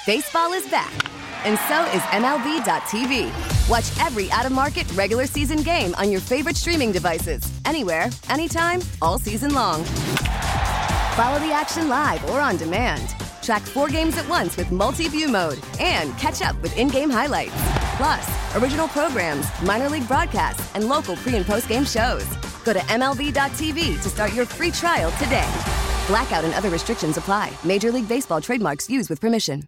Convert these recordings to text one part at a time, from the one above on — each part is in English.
Baseball is back, and so is MLB.tv. Watch every out-of-market regular season game on your favorite streaming devices, anywhere, anytime, all season long. Follow the action live or on demand. Track 4 games at once with multi-view mode and catch up with in-game highlights. Plus, original programs, minor league broadcasts, and local pre- and post-game shows. Go to MLB.tv to start your free trial today. Blackout and other restrictions apply. Major League Baseball trademarks used with permission.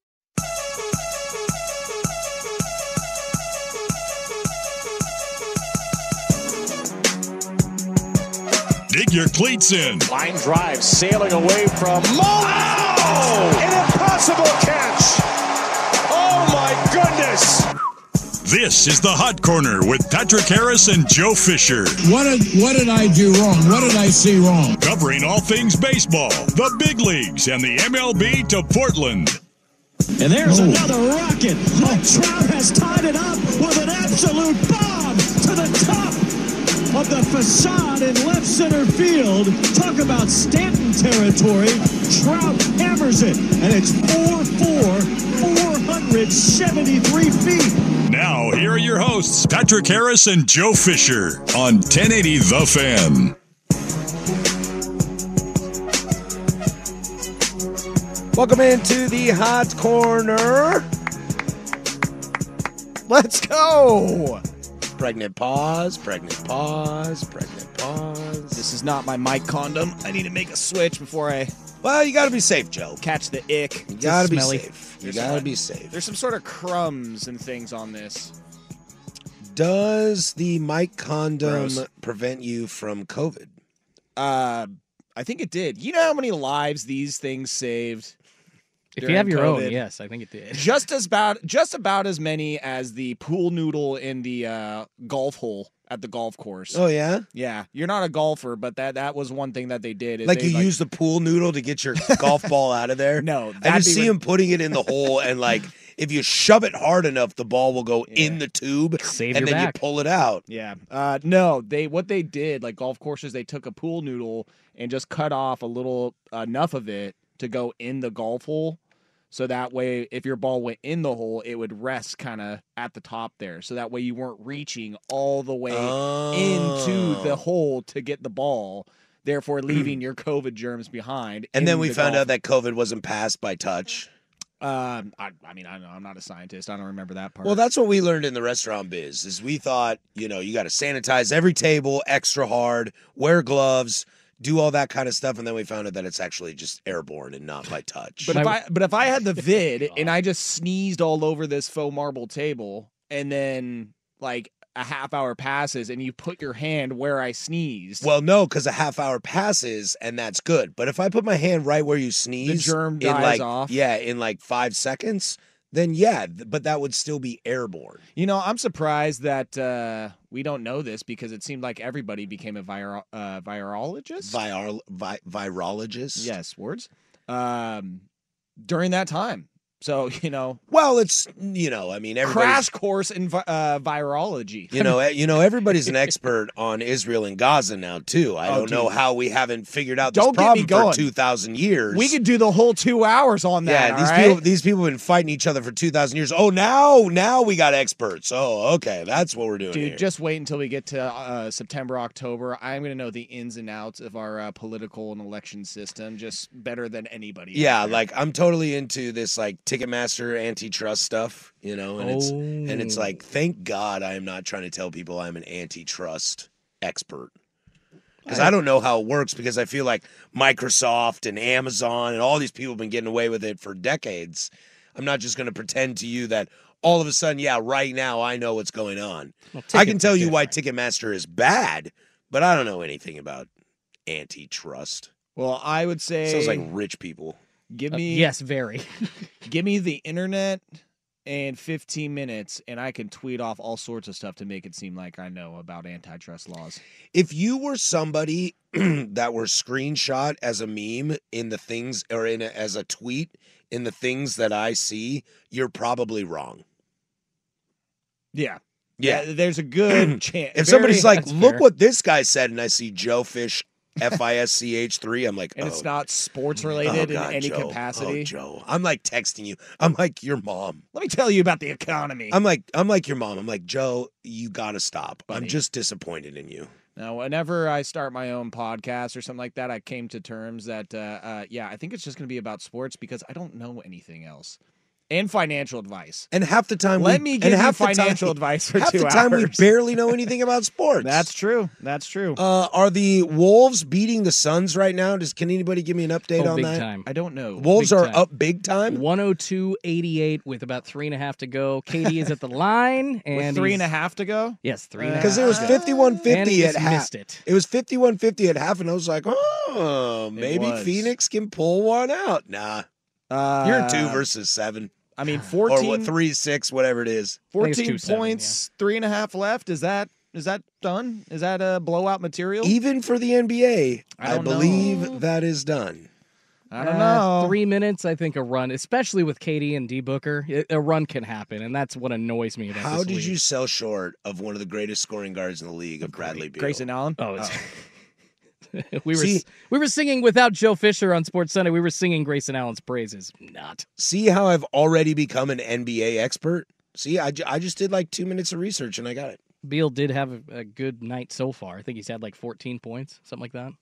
Dig your cleats in. Line drive, sailing away from Oh! An impossible catch! Oh my goodness! This is the Hot Corner with Patrick Harris and Joe Fisher. What did I do wrong? What did I see wrong? Covering all things baseball, the big leagues, and the MLB to Portland. And there's another rocket. Mike Trout has tied it up with an absolute bomb to the top of the facade in left center field. Talk about Stanton territory. Trout hammers it, and it's 4-4, 473 feet. Now, here are your hosts, Patrick Harris and Joe Fisher on 1080 The Fan. Welcome into the Hot Corner. Let's go. Pregnant pause, pregnant pause, pregnant pause. This is not my mic condom. I need to make a switch before I Well, you got to be safe, Joe. catch the ick. You got to be Smelly. safe. You got to be safe. There's some sort of crumbs and things on this. Does the mic condom Gross. prevent you from COVID? I think it did. You know how many lives these things saved? If during you have your COVID? own, yes, I think it did. Just about as many as the pool noodle in the golf hole at the golf course. Oh, yeah? Yeah, you're not a golfer, but that was one thing that they did. is Like they, you use the pool noodle to get your golf ball out of there? No, I that'd just be see him putting it in the hole, and like if you shove it hard enough, the ball will go in the tube, Save and your then back. you pull it out. Yeah. No, what they did, like golf courses, they took a pool noodle and just cut off a little enough of it to go in the golf hole. So that way, if your ball went in the hole, it would rest kind of at the top there. So that way you weren't reaching all the way into the hole to get the ball, therefore leaving your COVID germs behind. And in then we the found golf. out that COVID wasn't passed by touch. I mean, I don't know. I'm not a scientist. I don't remember that part. Well, that's what we learned in the restaurant biz, is we thought, you got to sanitize every table extra hard, wear gloves, do all that kind of stuff, and then we found out that it's actually just airborne and not by touch. But if I had the vid and I just sneezed all over this faux marble table, and then like a half hour passes and you put your hand where I sneezed, Well, no, because a half hour passes and that's good. But if I put my hand right where you sneeze, the germ in dies off. Yeah, in like 5 seconds, then yeah, but that would still be airborne. I'm surprised that we don't know this because it seemed like everybody became a virologist. Virologist? Yes, words. During that time. So, Well, it's, I mean, everybody's... crash course in virology. Everybody's an expert on Israel and Gaza now, too. I don't know how we haven't figured out this Don't get me problem going. for 2,000 years. We could do the whole 2 hours on that. Yeah, these people have been fighting each other for 2,000 years. Oh, now we got experts. Oh, okay, that's what we're doing Dude, here. just wait until we get to September, October. I'm going to know the ins and outs of our political and election system just better than anybody. Yeah, out there. like I'm totally into this like Ticketmaster antitrust stuff, and it's like, thank God I am not trying to tell people I'm an antitrust expert. Because I don't know how it works, because I feel like Microsoft and Amazon and all these people have been getting away with it for decades. I'm not just going to pretend to you that all of a sudden, right now I know what's going on. Well, I can tickets tell are you why different. Ticketmaster is bad, but I don't know anything about antitrust. Well, I would say Sounds like rich people. give me Yes, very. give me the internet and 15 minutes, and I can tweet off all sorts of stuff to make it seem like I know about antitrust laws. If you were somebody that were screenshot as a meme in the things, or as a tweet in the things that I see, you're probably wrong. Yeah. Yeah. There's a good chance. If somebody's like, that's look fair. what this guy said, and I see Joe Fish FISCH3. I'm like, And it's not sports related in any Joe. capacity. Oh, Joe. I'm like texting you. I'm like your mom. Let me tell you about the economy. I'm like your mom. I'm like, Joe, you gotta stop. Buddy. I'm just disappointed in you. Now, whenever I start my own podcast or something like that, I came to terms that, I think it's just going to be about sports because I don't know anything else. And financial advice. And half the time, Let me give you financial advice for 2 hours. Half the time, we barely know anything about sports. That's true. That's true. Are the Wolves beating the Suns right now? Can anybody give me an update on big that? Time. I don't know. Wolves Big are time. up big time. 102-88 with about 3.5 to go. Katie is at the line, and With 3.5 to go? Yes, 3.5. Because it was 51-50 at half. Missed it. It was 51-50 at half, and I was like, oh, maybe was. Phoenix can pull one out. Nah, you're 2 versus 7. I mean, Or 14, what, 3-6, whatever it is. I think it's 14 2-7, points, 3.5 left. Is that done? Is that a blowout material? Even for the NBA, I I don't believe know. that is done. I don't know. 3 minutes, I think a run, especially with Katie and D Booker, a run can happen, and that's what annoys me about How this did league. you sell short of one of the greatest scoring guards in the league, of Bradley Beal? Grayson Allen? Oh, it's, See- we were singing without Joe Fisher on Sports Sunday. We were singing Grayson Allen's praises. Not. See how I've already become an NBA expert? See, I just did like 2 minutes of research and I got it. Beal did have a good night so far. I think he's had like 14 points, something like that.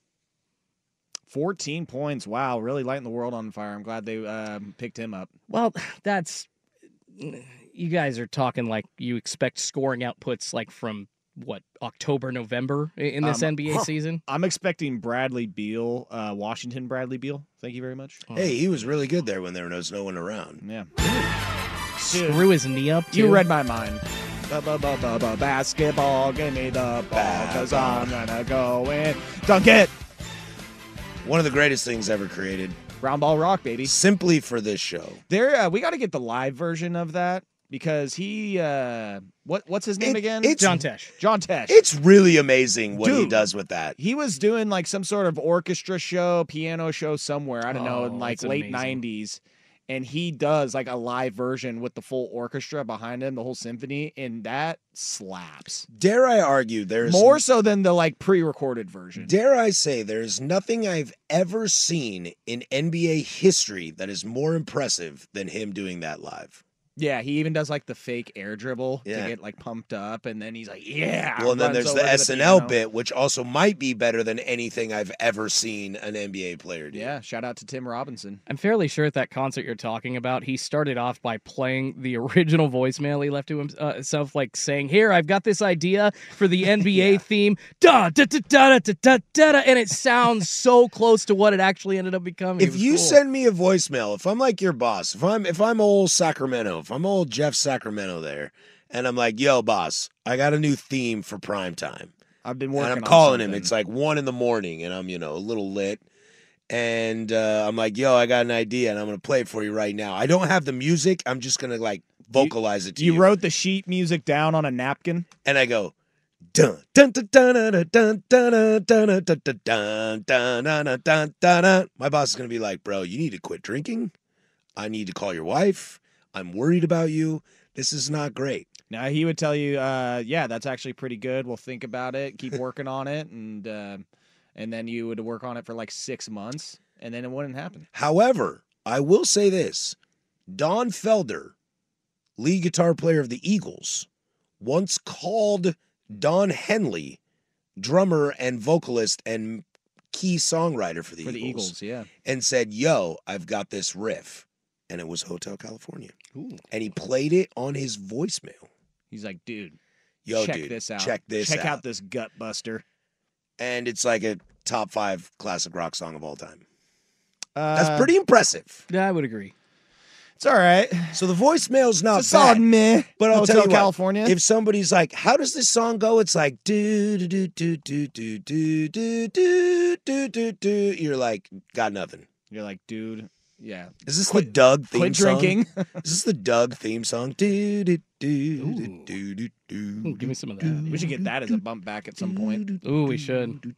14 points. Wow, really lighting the world on fire. I'm glad they picked him up. Well, that's you guys are talking like you expect scoring outputs like from what, October, November in this NBA season. I'm expecting Bradley Beal, Washington Bradley Beal. Thank you very much. Hey, he was really good there when there was no one around. Yeah. Screw his knee up. Too. You read my mind. Basketball, give me the ball, because I'm going to go and dunk it. One of the greatest things ever created, Round ball rock, baby. simply for this show. There, we got to get the live version of that because he, what's his name again? it's- John Tesh. John Tesh. It's really amazing what he Dude. does with that. He was doing like some sort of orchestra show, piano show somewhere, I don't know, in Oh, like that's late amazing. 90s. And he does like a live version with the full orchestra behind him, the whole symphony, and that slaps. Dare I argue there's More so than the like pre-recorded version. Dare I say there's nothing I've ever seen in NBA history that is more impressive than him doing that live. Yeah, he even does like the fake air dribble Yeah. to get like pumped up, and then he's like, "Yeah." Well, and then runs there's the over to SNL piano. bit, which also might be better than anything I've ever seen an NBA player do. Yeah, shout out to Tim Robinson. I'm fairly sure at that concert you're talking about, he started off by playing the original voicemail he left to himself, like saying, "Here, I've got this idea for the NBA theme, da da da da da da da da," and it sounds so close to what it actually ended up becoming. It If was you cool. send me a voicemail, if I'm like your boss, if I'm old Sacramento, if I'm old Jeff Sacramento there, and I'm like, "Yo, boss, I got a new theme for prime time," I've been and working. I'm on calling him. something. It's like 1 a.m, and I'm a little lit, and I'm like, "Yo, I got an idea, and I'm gonna play it for you right now." I don't have the music. I'm just gonna like vocalize it to you. You wrote the sheet music down on a napkin. And I go, dun dun dun dun dun dun dun dun dun dun dun dun dun dun dun. My boss is gonna be like, "Bro, you need to quit drinking. I need to call your wife. I'm worried about you. This is not great." Now he would tell you, "Yeah, that's actually pretty good. We'll think about it. Keep working on it," and then you would work on it for like 6 months, and then it wouldn't happen. However, I will say this: Don Felder, lead guitar player of the Eagles, once called Don Henley, drummer and vocalist and key songwriter for the Eagles, yeah. and said, "Yo, I've got this riff," and it was Hotel California. Ooh. And he played it on his voicemail. He's like, "Dude, Yo, check dude, this out. check this Check out. out this gut buster." And it's like a top 5 classic rock song of all time. Uh, That's pretty impressive. Yeah, I would agree. It's all right. So the voicemail's not It's a solid bad. meh. But I'll Hotel tell you what, California. if somebody's like, "How does this song go?" It's like do do do do do do do do do do do do. You're like, got nothing. You're like, "Dude, yeah, Is this the Doug theme quit song? drinking." Is this the Doug theme song? Do do do do do do Ooh, do. give me some of that. We should get that as a bump back at some point. Ooh, we should.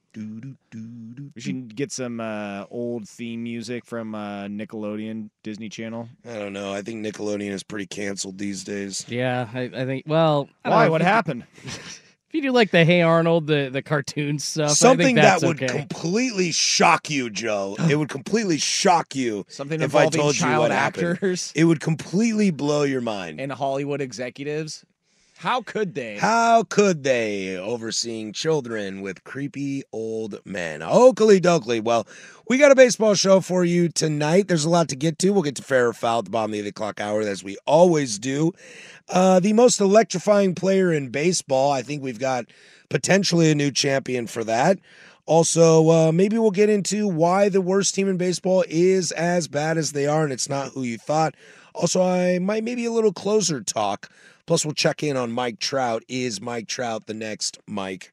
We should get some old theme music from Nickelodeon, Disney Channel. I don't know. I think Nickelodeon is pretty canceled these days. Yeah, I think. Well, I don't Why? know. What happened? If you do like the Hey Arnold, the cartoon stuff, Something I think that's that would okay. completely shock you, Joe. It would completely shock you. Something if I involving told you child what happened. actors It would completely blow your mind. and Hollywood executives. How could they? How could they, overseeing children with creepy old men? Oakley dokley. Well, we got a baseball show for you tonight. There's a lot to get to. We'll get to fair or foul at the bottom of the 8 o'clock hour, as we always do. The most electrifying player in baseball. I think we've got potentially a new champion for that. Also, maybe we'll get into why the worst team in baseball is as bad as they are, and it's not who you thought. Also, I might maybe a little closer talk. Plus, we'll check in on Mike Trout. Is Mike Trout the next Mike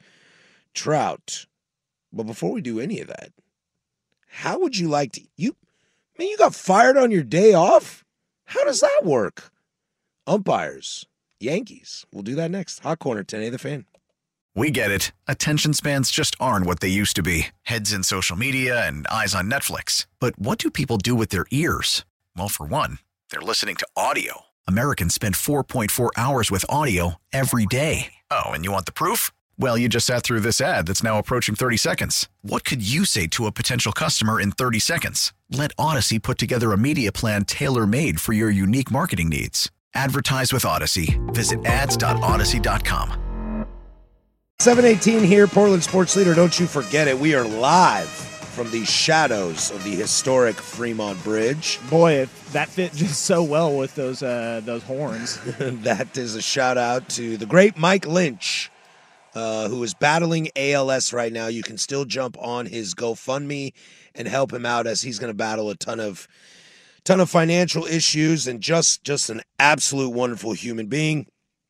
Trout? But before we do any of that, how would you like to... You got fired on your day off? How does that work? Umpires, Yankees. We'll do that next. Hot Corner, 10A The Fan. We get it. Attention spans just aren't what they used to be. Heads in social media and eyes on Netflix. But what do people do with their ears? Well, for one, they're listening to audio. Americans spend 4.4 hours with audio every day. Oh, and you want the proof? Well, you just sat through this ad that's now approaching 30 seconds. What could you say to a potential customer in 30 seconds? Let Odyssey put together a media plan tailor-made for your unique marketing needs. Advertise with Odyssey. Visit ads.odyssey.com. 7:18 here, Portland Sports Leader. Don't you forget it. We are live from the shadows of the historic Fremont Bridge. Boy, that fit just so well with those horns. That is a shout out to the great Mike Lynch, who is battling ALS right now. You can still jump on his GoFundMe and help him out, as he's going to battle a ton of financial issues, and just an absolute wonderful human being.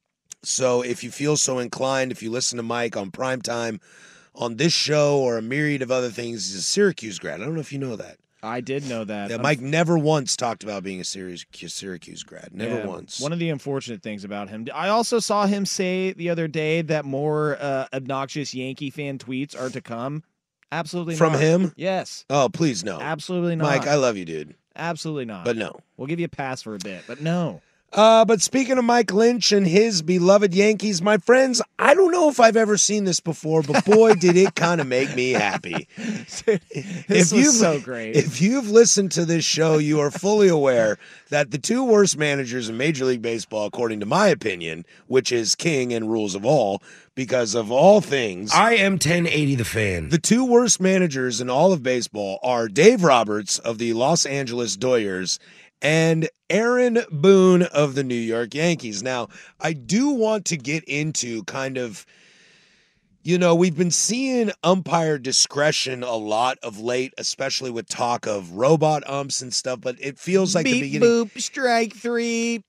So if you feel so inclined, if you listen to Mike on Primetime, on this show, or a myriad of other things, he's a Syracuse grad. I don't know if you know that. I did know that. Yeah, Mike never once talked about being a Syracuse grad. Never once. One of the unfortunate things about him. I also saw him say the other day that more obnoxious Yankee fan tweets are to come. Absolutely From not. him? Yes. Oh, please no. Absolutely not. Mike, I love you, dude. Absolutely not. But no. We'll give you a pass for a bit, but no. But speaking of Mike Lynch and his beloved Yankees, my friends, I don't know if I've ever seen this before, but boy, did it kind of make me happy. This was so great. If you've listened to this show, you are fully aware that the two worst managers in Major League Baseball, according to my opinion, which is king and rules of all, because of all things, I am 1080 The Fan. The two worst managers in all of baseball are Dave Roberts of the Los Angeles Dodgers and Aaron Boone of the New York Yankees. Now, I do want to get into kind of, we've been seeing umpire discretion a lot of late, especially with talk of robot umps and stuff, but it feels like Beep, the beginning. boop, strike three.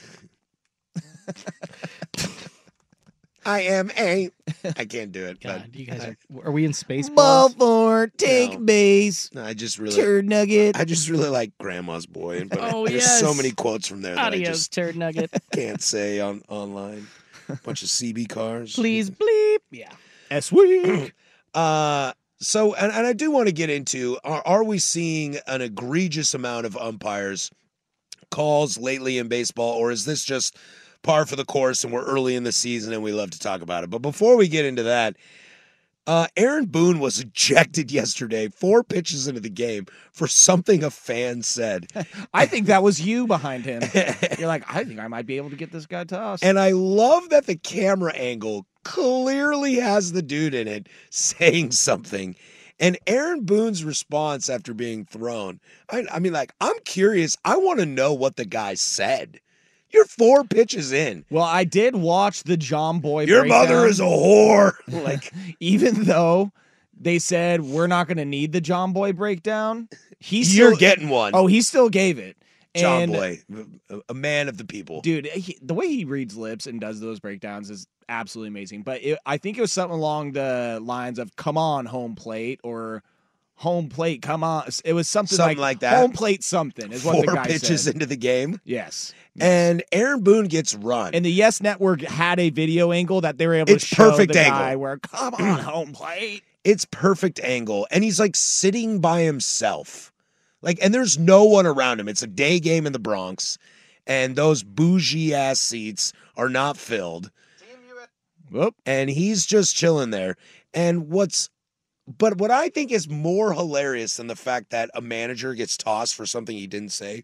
I can't do it. God, but you guys are we in space? Ball four, take base. No, I just really Turd nugget. I just really like Grandma's Boy, but Oh, there's yes. so many quotes from there that I Adios, just turd nugget. can't say online. Bunch of CB cars. Please bleep. Yeah. S-week. So, and I do want to get into, are we seeing an egregious amount of umpires calls lately in baseball, or is this just par for the course and we're early in the season and we love to talk about it? But before we get into that, Aaron Boone was ejected yesterday, 4 pitches into the game, for something a fan said. I think that was you behind him. You're like, I think I might be able to get this guy tossed. And I love that the camera angle clearly has the dude in it saying something. And Aaron Boone's response after being thrown, I mean, I'm curious. I want to know what the guy said. You're 4 pitches in. Well, I did watch the John Boy Your breakdown. mother is a whore. Even though they said we're not going to need the John Boy breakdown, you're getting one. Oh, he still gave it. John And, Boy, a man of the people. Dude, the way he reads lips and does those breakdowns is absolutely amazing. But I think it was something along the lines of, come on, home plate, or home plate, come on. It was something like that. Home plate something is what the 4 guy pitches said. into the game. Yes. And Aaron Boone gets run. And the Yes Network had a video angle that they were able to show perfect the angle. guy where, come on, home plate. It's perfect angle. And he's sitting by himself. And there's no one around him. It's a day game in the Bronx. And those bougie ass seats are not filled. Whoop. And he's just chilling there. And what I think is more hilarious than the fact that a manager gets tossed for something he didn't say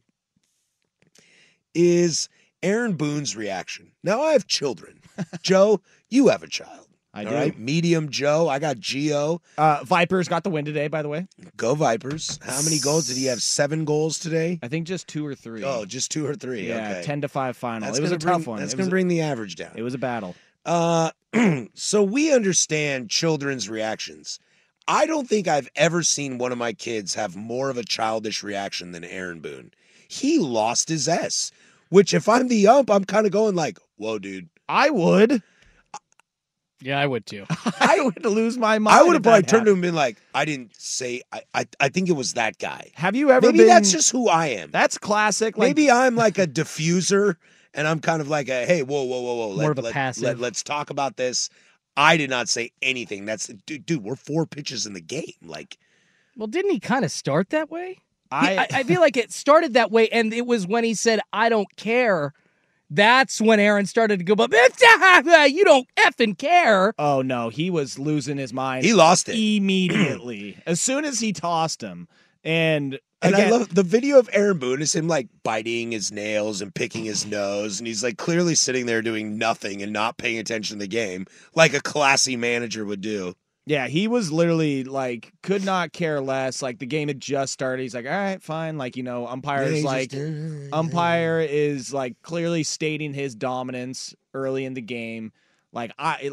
is Aaron Boone's reaction. Now I have children. Joe, you have a child. I do. All right, medium Joe. I got Gio. Vipers got the win today, by the way. Go Vipers. How many goals? Did he have 7 goals today? I think just 2 or 3. Oh, just 2 or 3. Yeah, okay. 10-5 final. That's It was a gonna tough one. That's going to bring the average down. It was a battle. So we understand children's reactions. I don't think I've ever seen one of my kids have more of a childish reaction than Aaron Boone. He lost his S, which if I'm the ump, I'm kind of going like, whoa, dude. I would. Yeah, I would too. I would lose my mind. I would have if probably that turned to him happened. and been like, I didn't say, I think it was that guy. Have you ever Maybe been? that's just who I am. That's classic. Like, Maybe I'm like a diffuser and I'm kind of like a, hey, whoa. More of a passive. Let's talk about this. I did not say anything. That's, dude, we're 4 pitches in the game. Like, Well, didn't he kind of start that way? I I feel like it started that way, and it was when he said, I don't care. That's when Aaron started to go, but you don't effing care. Oh, no. He was losing his mind. he lost it. Immediately. As soon as he tossed him. And And again, I love the video of Aaron Boone is him like biting his nails and picking his nose. And he's like clearly sitting there doing nothing and not paying attention to the game like a classy manager would do. yeah, he was literally like, could not care less. Like, the game had just started. He's like, all right, fine. Like, umpire is like clearly stating his dominance early in the game. Like,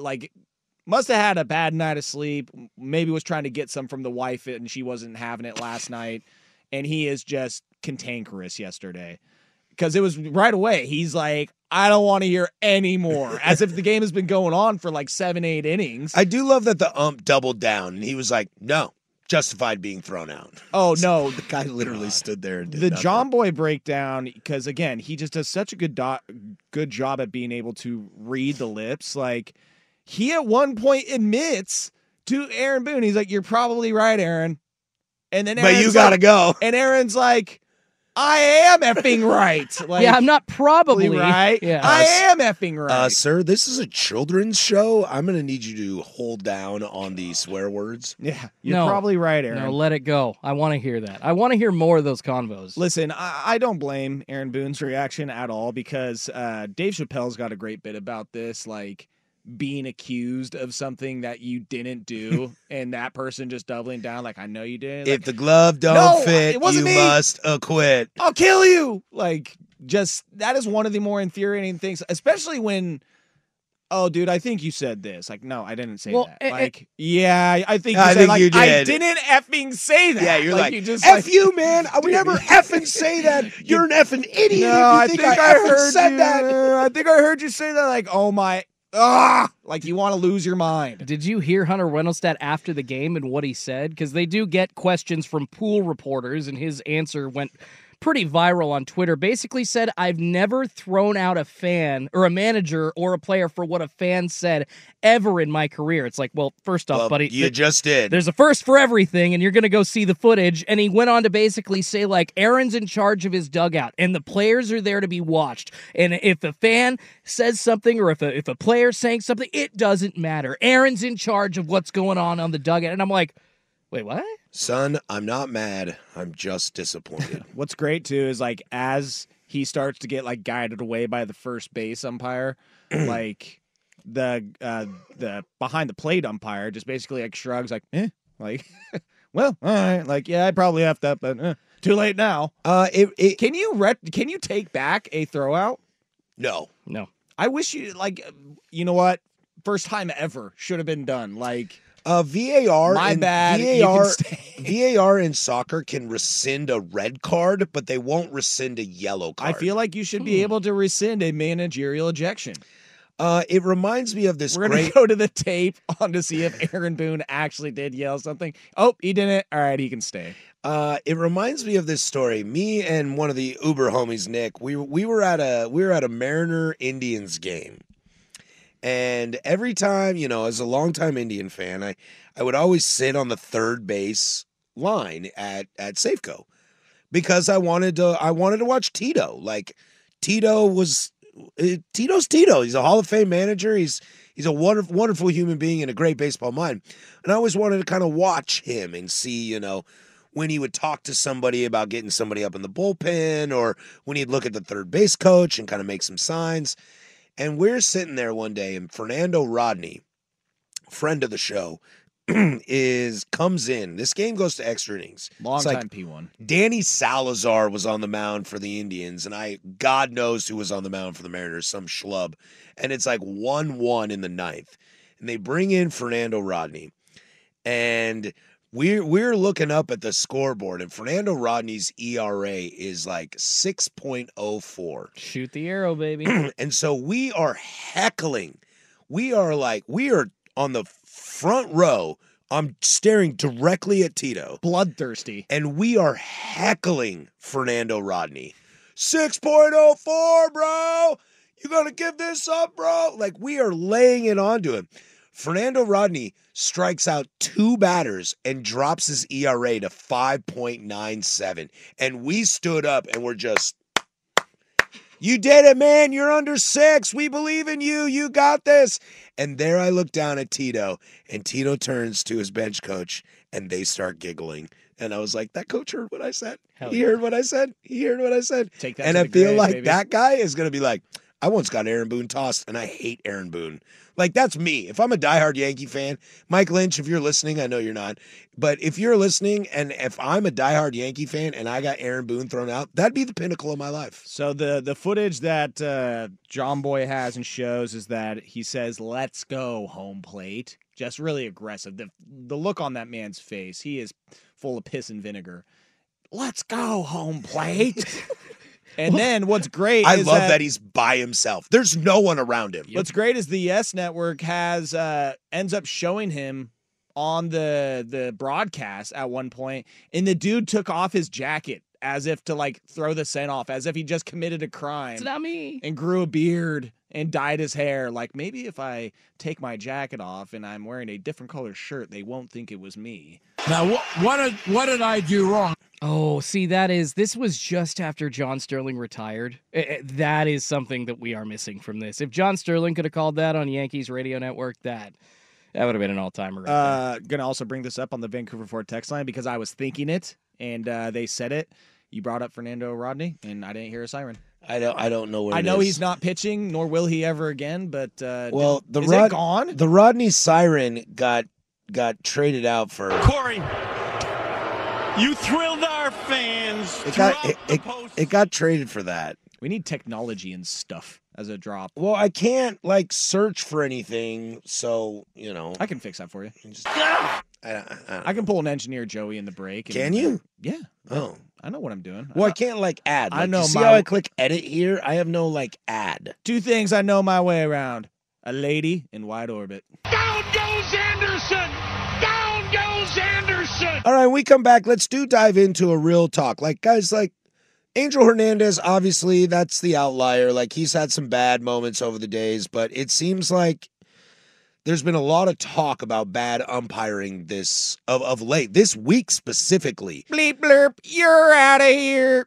must have had a bad night of sleep. Maybe was trying to get some from the wife and she wasn't having it last night. And he is just cantankerous yesterday. Because it was right away. He's like, I don't want to hear any more. As if the game has been going on for like 7-8 innings. I do love that the ump doubled down and he was like, no, justified being thrown out. Oh, no. The guy literally stood there and did The nothing. John Boy breakdown, because again, he just does such a good job at being able to read the lips. Like, he at one point admits to Aaron Boone, he's like, you're probably right, Aaron. And then But Aaron's you gotta like- go. And Aaron's like, I am effing right. Like, Yeah, I'm not probably right. Yeah. I am effing right. Sir, this is a children's show. I'm going to need you to hold down on the swear words. Yeah, you're No. probably right, Aaron. No, let it go. I want to hear that. I want to hear more of those convos. Listen, I don't blame Aaron Boone's reaction at all because Dave Chappelle's got a great bit about this, like being accused of something that you didn't do and that person just doubling down like, I know you did. If Like, the glove don't No, fit, it wasn't you me. must acquit. I'll kill you. Like, just that is one of the more infuriating things, especially when, oh, dude, I think you said this. Like, no, I didn't say Well, that. Like, yeah, I think you I said, think like, you I did. didn't effing say that. Yeah, you're like, you just F you, man. I would never effing say that. You're an effing idiot No, if you think I effing heard said you. that. I think I heard you say that. Like, oh my, like you want to lose your mind. Did you hear Hunter Wendelstedt after the game and what he said? Because they do get questions from pool reporters, and his answer went pretty viral on Twitter. Basically said, I've never thrown out a fan or a manager or a player for what a fan said ever in my career. It's like, well, first off, Well, buddy, you just did. there's a first for everything, and you're going to go see the footage. And he went on to basically say, like, Aaron's in charge of his dugout, and the players are there to be watched. And if a fan says something or if a player's saying something, it doesn't matter. Aaron's in charge of what's going on the dugout. And I'm like, wait, what? Son, I'm not mad. I'm just disappointed. What's great too is like as he starts to get like guided away by the first base umpire, like the behind the plate umpire just basically like shrugs like, like, well, all right, like yeah, I probably effed up, but too late now. Can you take back a throw out? No. I wish you like, you know what? First time ever should have been done. Like VAR. My and bad, you can stay. VAR in soccer can rescind a red card, but they won't rescind a yellow card. I feel like you should be able to rescind a managerial ejection. It reminds me of this We're going great. to go to the tape on to see if Aaron Boone actually did yell something. Oh, he didn't. All right, he can stay. It reminds me of this story. Me and one of the Uber homies, Nick, we were at a Mariner Indians game. And every time, as a longtime Indian fan, I would always sit on the third base line at Safeco because I wanted to watch Tito. Like Tito was Tito's Tito. He's a Hall of Fame manager. He's a wonderful human being and a great baseball mind. And I always wanted to kind of watch him and see, when he would talk to somebody about getting somebody up in the bullpen, or when he'd look at the third base coach and kind of make some signs. And we're sitting there one day, and Fernando Rodney, friend of the show, comes in. This game goes to extra innings. Long time P1. Danny Salazar was on the mound for the Indians, and God knows who was on the mound for the Mariners, some schlub. And it's like 1-1 in the ninth. And they bring in Fernando Rodney. And we're looking up at the scoreboard, and Fernando Rodney's ERA is like 6.04. Shoot the arrow, baby. And so we are heckling. We are on the front row. I'm staring directly at Tito. Bloodthirsty. And we are heckling Fernando Rodney. 6.04, bro. You got to give this up, bro. Like, we are laying it onto him. Fernando Rodney strikes out 2 batters and drops his ERA to 5.97. And we stood up and we're just, you did it, man. You're under 6. We believe in you. You got this. And there I look down at Tito, and Tito turns to his bench coach, and they start giggling. And I was like, that coach heard what I said. He heard what I said. He heard what I said. Take that and to I the feel grave, like baby. that guy is going to be like, I once got Aaron Boone tossed, and I hate Aaron Boone. Like, that's me. If I'm a diehard Yankee fan, Mike Lynch, if you're listening, I know you're not, but if you're listening, and if I'm a diehard Yankee fan and I got Aaron Boone thrown out, that'd be the pinnacle of my life. So the footage that John Boy has and shows is that he says, "Let's go, home plate." Just really aggressive. The look on that man's face, he is full of piss and vinegar. Let's go, home plate. And then what's great I is love that he's by himself. There's no one around him. What's great is the Yes Network has ends up showing him on the broadcast at one point, and the dude took off his jacket as if to like throw the scent off, as if he just committed a crime. It's not me. And grew a beard and dyed his hair. Like, maybe if I take my jacket off and I'm wearing a different color shirt, they won't think it was me. Now, what did I do wrong? Oh, see, this was just after John Sterling retired. That is something that we are missing from this. If John Sterling could have called that on Yankees radio network, that would have been an all-timer. Gonna also bring this up on the Vancouver Ford text line because I was thinking it and they said it. You brought up Fernando Rodney, and I didn't hear a siren. I don't know where I it know is. he's not pitching, nor will he ever again, but Well, is it gone? The Rodney siren got traded out for Corey, you thrilled our fans. It got traded for that. We need technology and stuff as a drop. Well, I can't search for anything, so I can fix that for you. I can pull an engineer Joey in the break. Can you? Yeah. Oh, I know what I'm doing. well, I can't add. I know You see my- how I click edit here? I have no add. 2 things I know my way around: a lady in wide orbit. Down goes Anderson. Down goes Anderson. All right, when we come back, let's dive into a real talk. Guys, Angel Hernandez, obviously, that's the outlier. He's had some bad moments over the days, but it seems like there's been a lot of talk about bad umpiring of late. This week specifically. Bleep blurp, you're out of here.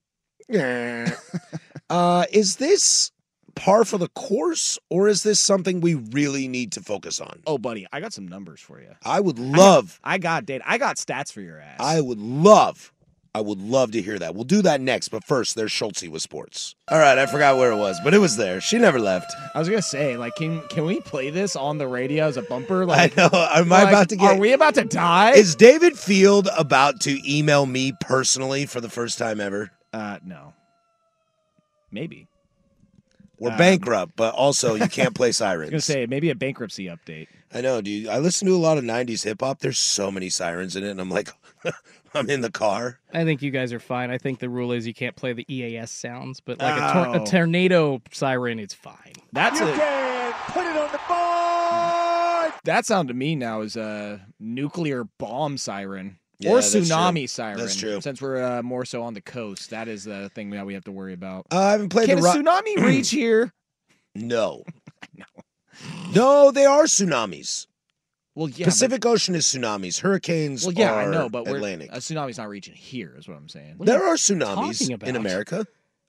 Is this par for the course, or is this something we really need to focus on? Oh, buddy, I got some numbers for you. I would love. I got data. I got stats for your ass. I would love to hear that. We'll do that next, but first, there's Schultze with sports. All right, I forgot where it was, but it was there. She never left. I was gonna say, can we play this on the radio as a bumper? I know. Am I about to get? Are we about to die? Is David Field about to email me personally for the first time ever? No. Maybe. We're bankrupt, but also you can't play I sirens. was gonna say maybe a bankruptcy update. I know, dude. I listen to a lot of 90s hip hop. There's so many sirens in it, and I'm like, I'm in the car. I think you guys are fine. I think the rule is you can't play the EAS sounds, but a tornado siren, it's fine. That's You can put it on the board. That sound to me now is a nuclear bomb siren. Yeah, or that's tsunami true. siren. That's true. Since we're more so on the coast, that is the thing that we have to worry about. I haven't played Can the a tsunami reach here? No. No, they are tsunamis. Well, yeah. Pacific Ocean is tsunamis. Hurricanes Well, yeah, are I know, but Atlantic. A tsunami's not reaching here, is what I'm saying. There are talking tsunamis about? in America.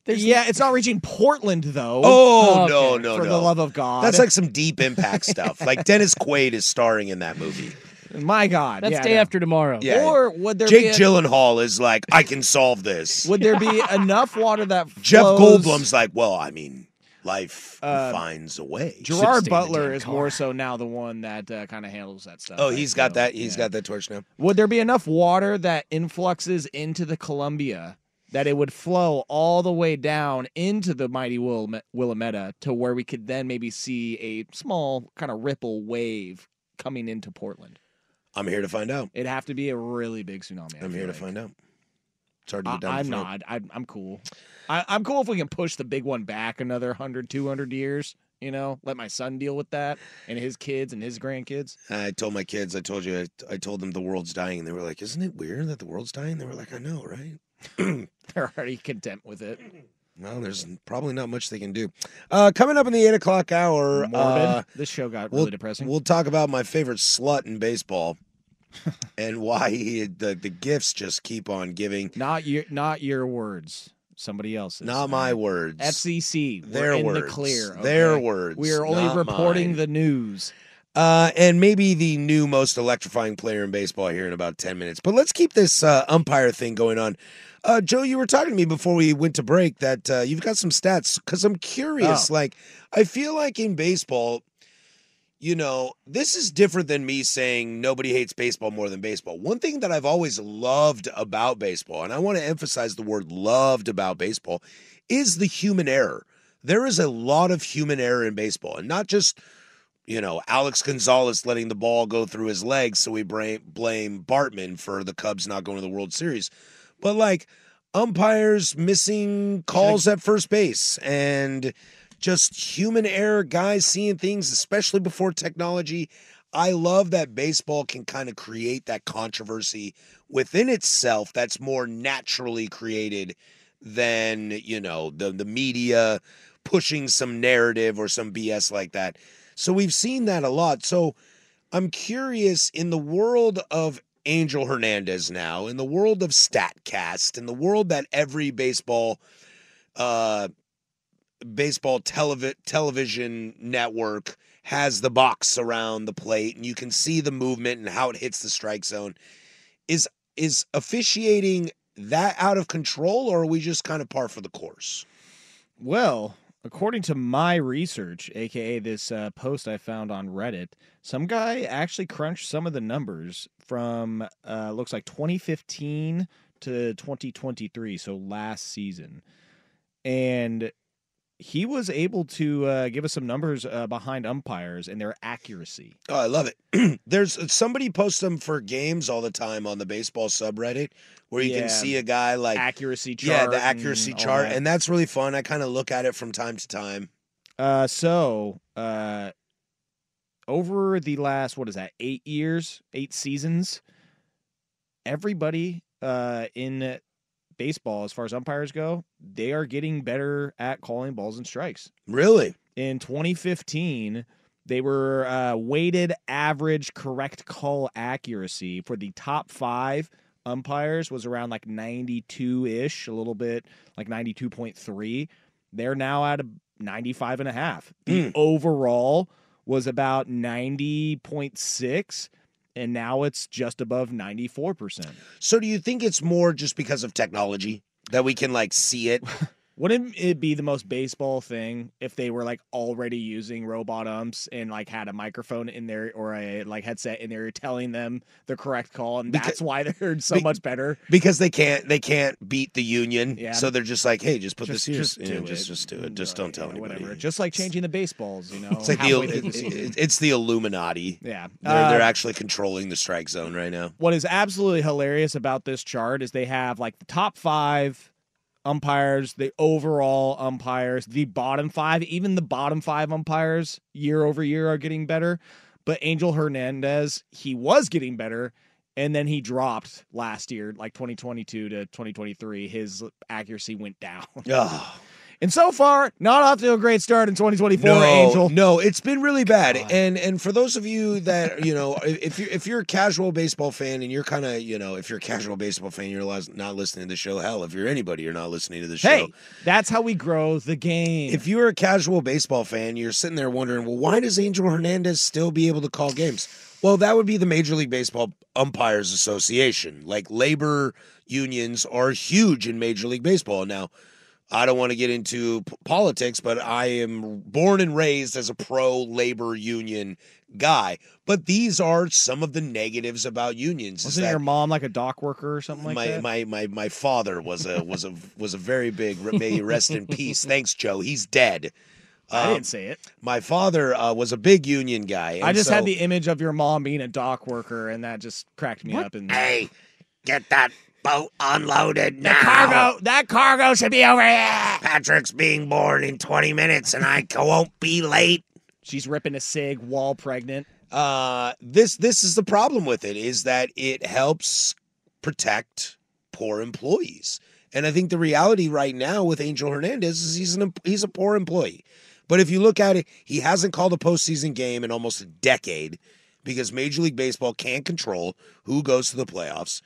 Yeah, it's not reaching Portland, though. Oh, Okay. no. For the love of God. That's like some Deep Impact stuff. Like Dennis Quaid is starring in that movie. My God. That's yeah, day no. after tomorrow. Yeah. Or would there Jake be Gyllenhaal is like, I can solve this. would there be enough water that Jeff flows? Goldblum's like, well, I mean, life finds a way. Gerard stay in the Butler damn is car. more so now the one that kind of handles that stuff. Oh, right? he's got So, that. He's yeah. got that torch now. Would there be enough water that influxes into the Columbia that it would flow all the way down into the mighty Willamette to where we could then maybe see a small kind of ripple wave coming into Portland? I'm here to find out. It'd have to be a really big tsunami. I'm here to find out. It's hard to get down. I'm the throat. not. I'm cool. I'm cool if we can push the big one back another 100, 200 years. You know, let my son deal with that and his kids and his grandkids. I told my kids. I told them the world's dying, and they were like, "Isn't it weird that the world's dying?" They were like, "I know, right?" They're already content with it. Well, there's probably not much they can do. Coming up in the 8 o'clock hour, Morbid. This show got really depressing. We'll talk about my favorite slut in baseball and why the gifts just keep on giving. Not your words. Somebody else's. Not my words. FCC. Their we're in words. the clear. Okay? Their words. We are only not reporting mine. the news. And maybe the new most electrifying player in baseball here in about 10 minutes. But let's keep this umpire thing going on. Joe, you were talking to me before we went to break that you've got some stats because I'm curious. Oh. Like, I feel like in baseball, you know, this is different than me saying nobody hates baseball more than baseball. One thing that I've always loved about baseball, and I want to emphasize the word loved about baseball, is the human error. There is a lot of human error in baseball, and not just, you know, Alex Gonzalez letting the ball go through his legs, so we blame Bartman for the Cubs not going to the World Series. But like umpires missing calls at first base and just human error, guys seeing things, especially before technology. I love that baseball can kind of create that controversy within itself that's more naturally created than, you know, the media pushing some narrative or some BS like that. So we've seen that a lot. So I'm curious, in the world of Angel Hernandez now, in the world of StatCast, in the world that every baseball television network has the box around the plate and you can see the movement and how it hits the strike zone, is officiating that out of control, or are we just kind of par for the course? Well, according to my research, aka this post I found on Reddit, some guy actually crunched some of the numbers from looks like 2015 to 2023, so last season, and he was able to give us some numbers behind umpires and their accuracy. Oh, I love it. There's somebody posts them for games all the time on the baseball subreddit where you can see a guy like accuracy chart. Yeah, the accuracy and chart, all that. and that's really fun. I kind of look at it from time to time. Over the last 8 seasons, everybody in baseball, as far as umpires go, they are getting better at calling balls and strikes. Really? In 2015, they were weighted average correct call accuracy for the top 5 umpires was around like 92-ish, a little bit like 92.3. They're now at a 95.5. The overall was about 90.6. And now it's just above 94%. So do you think it's more just because of technology that we can like see it? Wouldn't it be the most baseball thing if they were like already using robot umps and like had a microphone in there or a like headset in there telling them the correct call, and that's why they're so much better? Because they can't beat the union, Yeah. so they're just like, hey, just put this here, Just you do know, it. just do it, just don't tell anybody. Whatever. Just like changing the baseballs, you know. It's like halfway through the season. it's the Illuminati. Yeah. They're actually controlling the strike zone right now. What is absolutely hilarious about this chart is they have like the top 5 umpires, the overall umpires, the bottom 5, even the bottom 5 umpires year over year are getting better. But Angel Hernandez, he was getting better, and then he dropped last year, like 2022 to 2023. His accuracy went down. Oh. And so far, not off to a great start in 2024, Angel. No, it's been really bad. And for those of you that, if you're a casual baseball fan and you're kind of, if you're a casual baseball fan, you're not listening to the show. Hell, if you're anybody, you're not listening to the show. Hey, that's how we grow the game. If you're a casual baseball fan, you're sitting there wondering, well, why does Angel Hernandez still be able to call games? Well, that would be the Major League Baseball Umpires Association. Like, labor unions are huge in Major League Baseball. Now, I don't want to get into politics, but I am born and raised as a pro-labor union guy. But these are some of the negatives about unions. Wasn't your mom like a dock worker or something like that? My father was a very big, may he rest in peace. Thanks, Joe. He's dead. I didn't say it. My father was a big union guy. I just had the image of your mom being a dock worker, and that just cracked me up. And hey, get that boat unloaded now. That cargo should be over here. Patrick's being born in 20 minutes, and I won't be late. She's ripping a cig while pregnant. This is the problem with it, is that it helps protect poor employees. And I think the reality right now with Angel Hernandez is he's a poor employee. But if you look at it, he hasn't called a postseason game in almost a decade because Major League Baseball can't control who goes to the playoffs.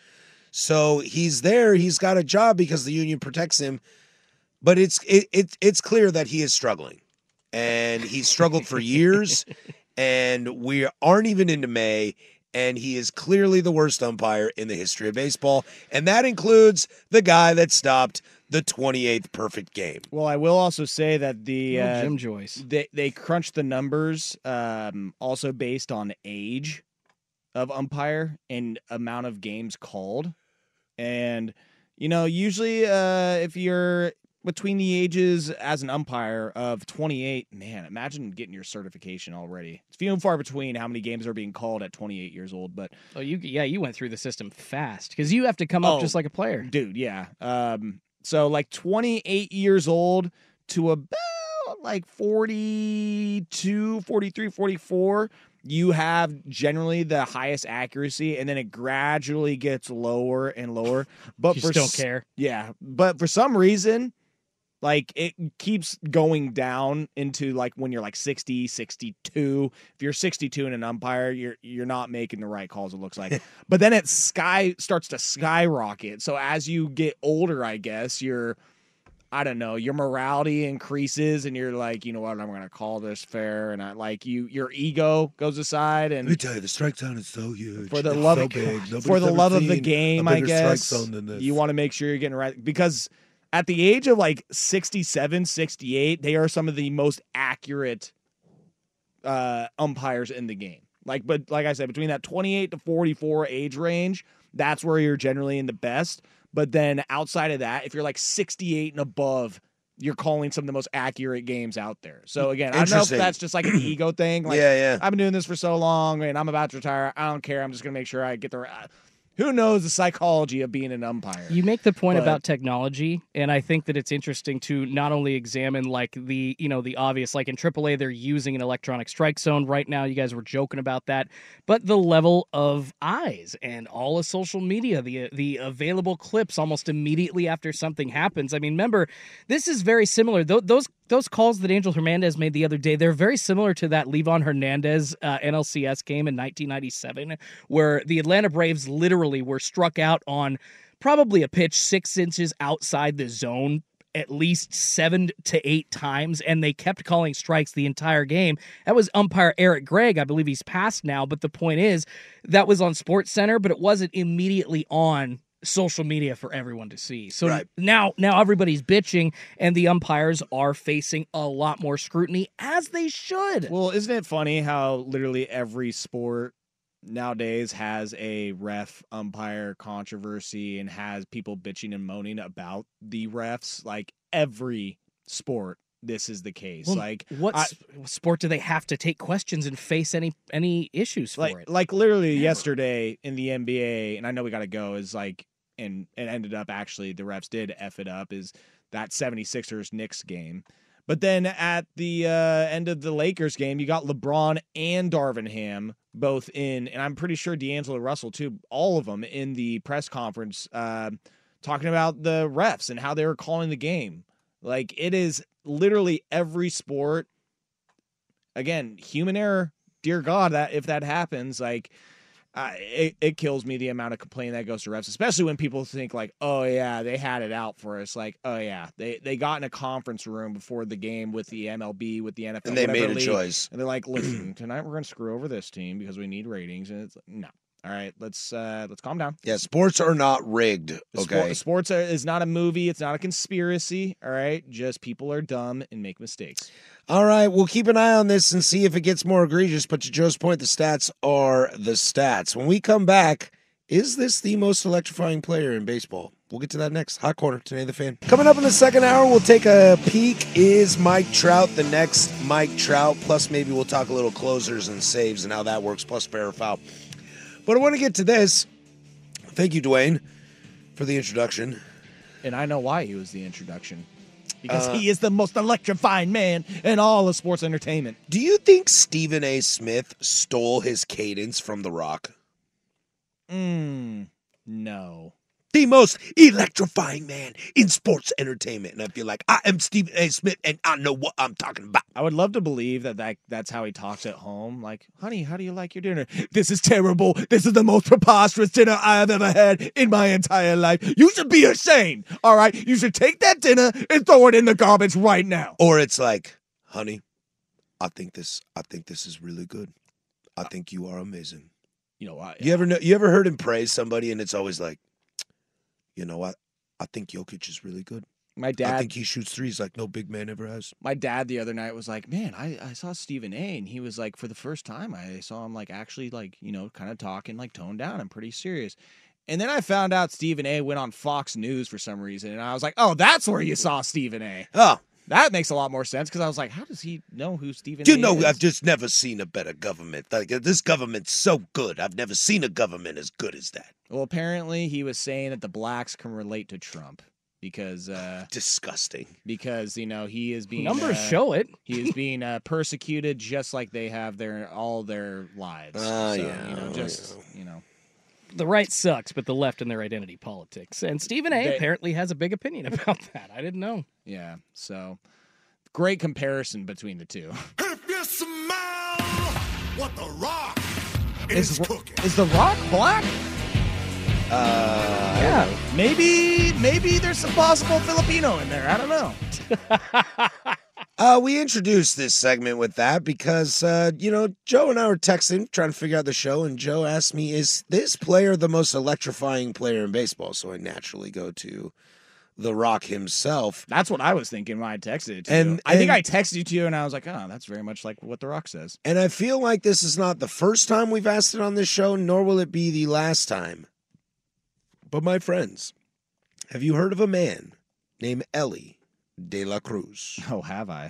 So he's there. He's got a job because the union protects him. But it's clear that he is struggling. And he's struggled for years. And we aren't even into May. And he is clearly the worst umpire in the history of baseball. And that includes the guy that stopped the 28th perfect game. Well, I will also say that the Jim Joyce. They crunched the numbers also based on age of umpire and amount of games called. And, usually if you're between the ages as an umpire of 28, man, imagine getting your certification already. It's few and far between how many games are being called at 28 years old. But you went through the system fast because you have to come up just like a player. Dude, yeah. So like 28 years old to about like 42, 43, 44, you have generally the highest accuracy, and then it gradually gets lower and lower. But you just don't care. Yeah, but for some reason, like it keeps going down into like when you're like 60, 62. If you're 62 and an umpire, you're not making the right calls, it looks like. But then it starts to skyrocket. So as you get older, I guess your morality increases, and you're like, you know what, I'm going to call this fair, and your ego goes aside. And let me tell you, the strike zone is so huge. For the love of the game, I guess you want to make sure you're getting right, because at the age of like 67, 68, they are some of the most accurate umpires in the game. But like I said, between that 28 to 44 age range, that's where you're generally in the best. But then outside of that, if you're like 68 and above, you're calling some of the most accurate games out there. So again, I don't know if that's just like an ego thing. Like, yeah. I've been doing this for so long, and I'm about to retire. I don't care. I'm just going to make sure I get the who knows the psychology of being an umpire. You make the point about technology, and I think that it's interesting to not only examine like the obvious, like in AAA they're using an electronic strike zone right now. You guys were joking about that, but the level of eyes and all of social media, the available clips almost immediately after something happens. I mean, remember, this is very similar. Those calls that Angel Hernandez made the other day, they're very similar to that Livan Hernandez NLCS game in 1997, where the Atlanta Braves literally were struck out on probably a pitch 6 inches outside the zone at least 7 to 8 times, and they kept calling strikes the entire game. That was umpire Eric Gregg. I believe he's passed now, but the point is that was on SportsCenter, but it wasn't immediately on social media for everyone to see. So right. now everybody's bitching, and the umpires are facing a lot more scrutiny, as they should. Well, isn't it funny how literally every sport nowadays has a ref umpire controversy and has people bitching and moaning about the refs? Like every sport, this is the case. Well, like what sport do they have to take questions and face any issues for it? Like literally yesterday in the NBA, and I know we got to go, is like, and it ended up actually the refs did F it up, is that 76ers Knicks game. But then at the end of the Lakers game, you got LeBron and Darvin Ham both in, and I'm pretty sure D'Angelo Russell too, all of them in the press conference talking about the refs and how they were calling the game. Like, it is literally every sport. Again, human error. Dear God, that if that happens, like, it kills me the amount of complaining that goes to refs, especially when people think like, oh yeah, they had it out for us. Like, oh yeah, they got in a conference room before the game with the MLB, with the NFL, and they made a league, choice. and they're like, listen, tonight we're going to screw over this team because we need ratings, and it's like, no. All right, let's calm down. Yeah, sports are not rigged. Okay, Sports is not a movie. It's not a conspiracy. All right, just people are dumb and make mistakes. All right, we'll keep an eye on this and see if it gets more egregious. But to Joe's point, the stats are the stats. When we come back, is this the most electrifying player in baseball? We'll get to that next. Hot Corner, today the fan. Coming up in the second hour, we'll take a peek. Is Mike Trout the next Mike Trout? Plus, maybe we'll talk a little closers and saves and how that works, plus fair or foul. But I want to get to this. Thank you, Dwayne, for the introduction. And I know why he was the introduction. Because he is the most electrifying man in all of sports entertainment. Do you think Stephen A. Smith stole his cadence from The Rock? No. The most electrifying man in sports entertainment. And I feel like I am Stephen A. Smith and I know what I'm talking about. I would love to believe that's how he talks at home. Like, honey, how do you like your dinner? This is terrible. This is the most preposterous dinner I have ever had in my entire life. You should be ashamed. All right? You should take that dinner and throw it in the garbage right now. Or it's like, honey, I think this is really good. I think you are amazing. You know what? You ever heard him praise somebody and it's always like, you know what? I think Jokic is really good. My dad, I think he shoots threes like no big man ever has. My dad the other night was like, man, I saw Stephen A. and he was like, for the first time, I saw him like actually like, you know, kind of talking like toned down and pretty serious. And then I found out Stephen A. went on Fox News for some reason. And I was like, oh, that's where you saw Stephen A. Oh. That makes a lot more sense because I was like, how does he know who Stephen A. You know, is? I've just never seen a better government. Like, this government's so good. I've never seen a government as good as that. Well, apparently he was saying that the blacks can relate to Trump because disgusting. Because, you know, he is being numbers show it. He is being persecuted just like they have all their lives. The right sucks, but the left and their identity politics. And Stephen A. apparently has a big opinion about that. I didn't know. Yeah, so great comparison between the two. If you smell what The Rock is cooking. Is The Rock black? Yeah. Maybe there's some possible Filipino in there. I don't know. We introduced this segment with that because, Joe and I were texting, trying to figure out the show, and Joe asked me, is this player the most electrifying player in baseball? So I naturally go to The Rock himself. That's what I was thinking when I texted it to you. I think I texted it to you, and I was like, oh, that's very much like what The Rock says. And I feel like this is not the first time we've asked it on this show, nor will it be the last time. But my friends, have you heard of a man named Elly De La Cruz? Oh, have I?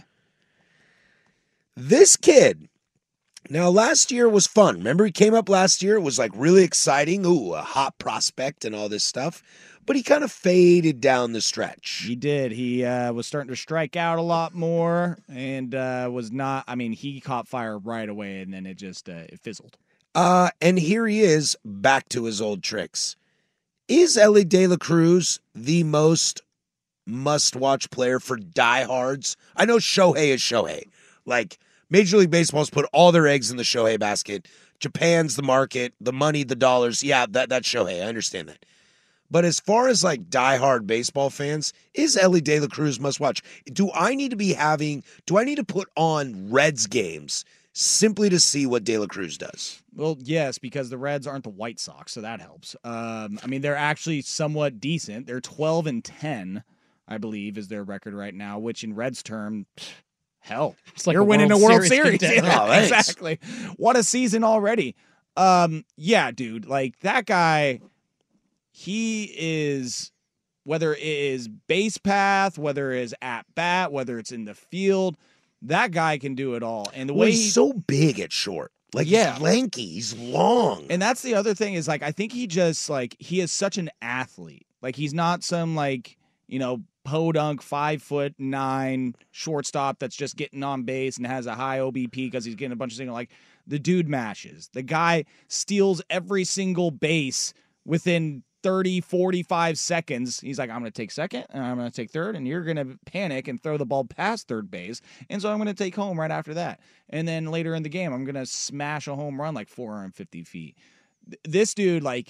This kid, now last year was fun. Remember he came up last year? It was like really exciting. Ooh, a hot prospect and all this stuff. But he kind of faded down the stretch. He did. He was starting to strike out a lot more and was not, he caught fire right away and then it just it fizzled. And here he is back to his old tricks. Is Elly De La Cruz the most must-watch player for diehards? I know Shohei is Shohei. Like, Major League Baseball's put all their eggs in the Shohei basket. Japan's the market, the money, the dollars. Yeah, that's Shohei. I understand that. But as far as, like, diehard baseball fans, is Elly De La Cruz must-watch? Do I need to put on Reds games simply to see what De La Cruz does? Well, yes, because the Reds aren't the White Sox, so that helps. They're actually somewhat decent. They're 12-10, I believe, is their record right now, which in Reds term, hell, it's like you're winning a World Series. Yeah, exactly. What a season already. Yeah, dude, like that guy, he is, whether it is base path, whether it is at bat, whether it's in the field, that guy can do it all. And the way he's so big at short. Like, he's lanky, he's long. And that's the other thing is, like, I think he just, like, he is such an athlete. Like, he's not some, like, podunk 5'9" shortstop that's just getting on base and has a high OBP because he's getting a bunch of singles. Like, the dude mashes. The guy steals every single base within 30, 45 seconds, he's like, I'm going to take second, and I'm going to take third, and you're going to panic and throw the ball past third base, and so I'm going to take home right after that. And then later in the game, I'm going to smash a home run like 450 feet. This dude, like,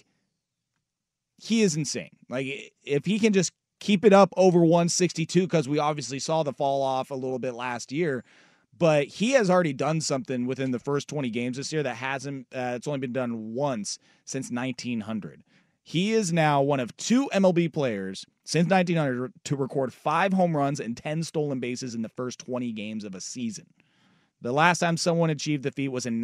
he is insane. Like, if he can just keep it up over 162, because we obviously saw the fall off a little bit last year, but he has already done something within the first 20 games this year that hasn't, it's only been done once since 1900. He is now one of 2 MLB players since 1900 to record 5 home runs and 10 stolen bases in the first 20 games of a season. The last time someone achieved the feat was in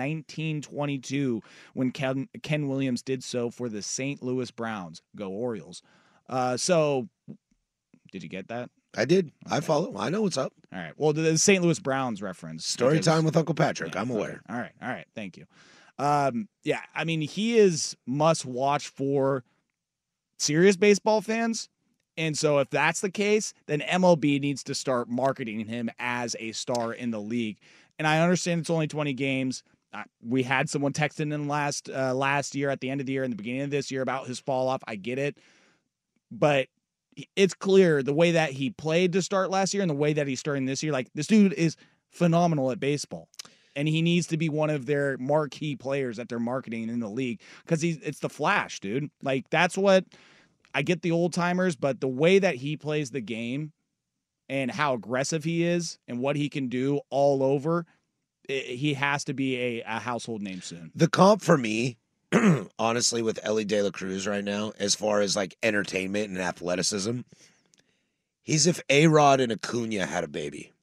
1922 when Ken Williams did so for the St. Louis Browns. Go Orioles. So, did you get that? I did. Okay. I follow. I know what's up. All right. Well, the St. Louis Browns reference. Story time with Uncle Patrick. Yeah, I'm aware. Okay. All right. Thank you. Yeah, I mean, he is must watch for serious baseball fans. And so if that's the case, then MLB needs to start marketing him as a star in the league. And I understand it's only 20 games. We had someone texting in last year, at the end of the year, and the beginning of this year about his fall off. I get it. But it's clear the way that he played to start last year and the way that he's starting this year, like, this dude is phenomenal at baseball. And he needs to be one of their marquee players that they're marketing in the league, because it's the Flash, dude. Like, that's what I get, the old timers, but the way that he plays the game and how aggressive he is and what he can do all over, he has to be a household name soon. The comp for me, honestly, with Elly De La Cruz right now, as far as like entertainment and athleticism, he's if A-Rod and Acuna had a baby.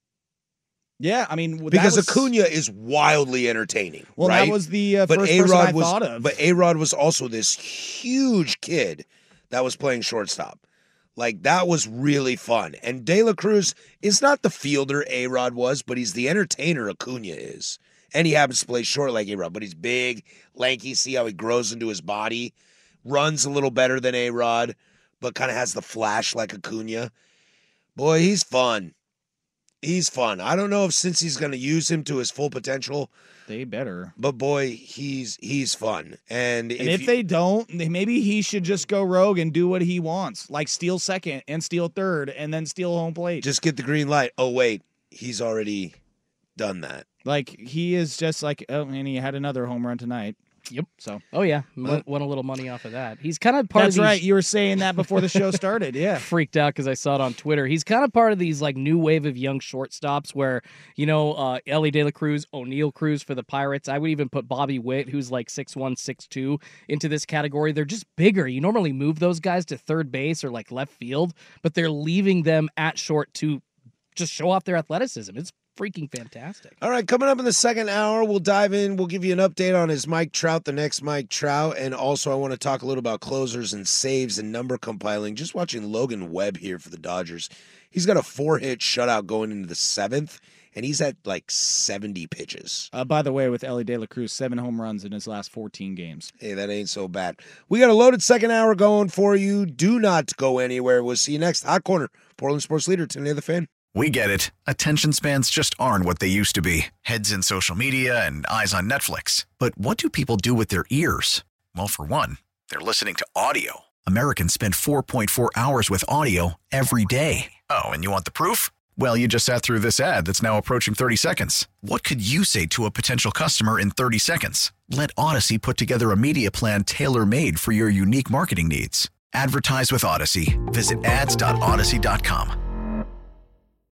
Yeah, I mean, because Acuna is wildly entertaining. Well, right? That was the first person I thought of. But A-Rod was also this huge kid that was playing shortstop. Like, that was really fun. And De La Cruz is not the fielder A-Rod was, but he's the entertainer Acuna is. And he happens to play short like A-Rod, but he's big, lanky. See how he grows into his body. Runs a little better than A-Rod, but kind of has the flash like Acuna. Boy, he's fun. He's fun. I don't know if Cincy's going to use him to his full potential. They better. But boy, he's fun. And if they don't, maybe he should just go rogue and do what he wants. Like steal second and steal third and then steal home plate. Just get the green light. Oh, wait. He's already done that. Like, he is just like, oh, and he had another home run tonight. Yep. So. Oh yeah, won a little money off of that. He's kind of part That's of these... right. You were saying that before the show started. Yeah. Freaked out because I saw it on Twitter. He's kind of part of these like new wave of young shortstops where, you know, Elly De La Cruz, O'Neal Cruz for the Pirates. I would even put Bobby Witt, who's like 6'1", 6'2", into this category. They're just bigger. You normally move those guys to third base or like left field, but they're leaving them at short to just show off their athleticism. It's freaking fantastic. All right, coming up in the second hour, we'll dive in. We'll give you an update on his Mike Trout, the next Mike Trout, and also I want to talk a little about closers and saves and number compiling. Just watching Logan Webb here for the Dodgers. He's got a 4-hit shutout going into the 7th, and he's at like 70 pitches. By the way, with Elly De La Cruz, 7 home runs in his last 14 games. Hey, that ain't so bad. We got a loaded second hour going for you. Do not go anywhere. We'll see you next. Hot Corner, Portland Sports Leader, today the Fan. We get it. Attention spans just aren't what they used to be. Heads in social media and eyes on Netflix. But what do people do with their ears? Well, for one, they're listening to audio. Americans spend 4.4 hours with audio every day. Oh, and you want the proof? Well, you just sat through this ad that's now approaching 30 seconds. What could you say to a potential customer in 30 seconds? Let Odyssey put together a media plan tailor-made for your unique marketing needs. Advertise with Odyssey. Visit ads.odyssey.com.